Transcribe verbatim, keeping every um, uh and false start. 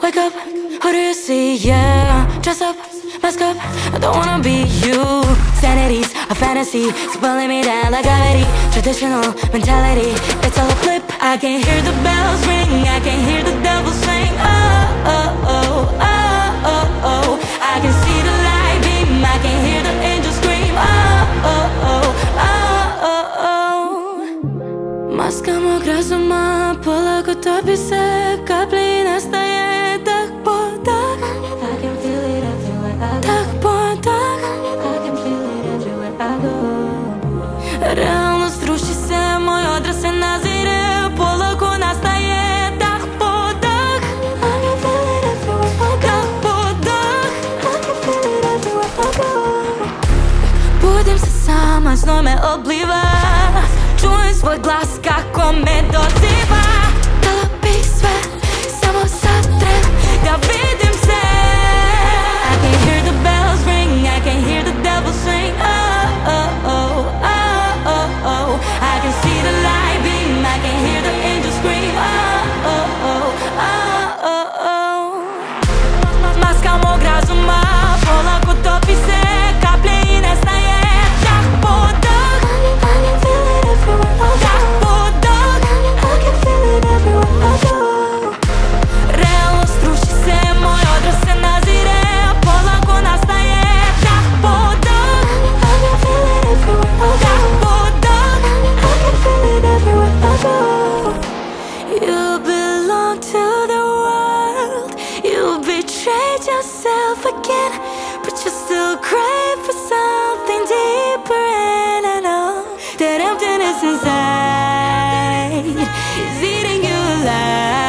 Wake up, who do you see? Yeah, dress up, mask up, I don't wanna be you. Sanity's a fantasy, it's pulling me down like gravity. Traditional mentality, it's all a flip. I can hear the bells ring, I can hear the devil sing. Oh, oh, oh, oh, oh, oh. I can see the light beam, I can hear the angels scream. Oh, oh, oh, oh, oh, oh. Маскamo грозома, полako topi se, kapli nastaje dah po dah. I can feel it everywhere I go. Dah po dah. I can feel it everywhere I go. Realnost ruši se, moj odraz se nazire, polako nastaje dah po dah. I can feel it everywhere I go. Dah po dah. I can feel it everywhere I go. Budim se sama, znoj me obliva, čujem svoj glas kako me doziva. Dala bih sve, samo za tren da vidim se. I can hear the bells ring, I can hear the devil sing. Oh, oh, oh, oh, oh, oh. I can see the light beam, I can hear the angels scream. Oh, oh, oh, oh, oh, oh. Maska mog razuma, polako topi se, kaplje i nestaje dah po dah. I can feel it everywhere I go. Dah po dah. I can feel it everywhere I go. Realnost ruši se, moj odraz se nazire, polako nastaje dah po dah. I can feel it everywhere I go. Dah po dah. I can feel it everywhere I go. You belong to the world. You betrayed yourself again, but you still crave for something deeper. And I know that emptiness inside is eating you alive.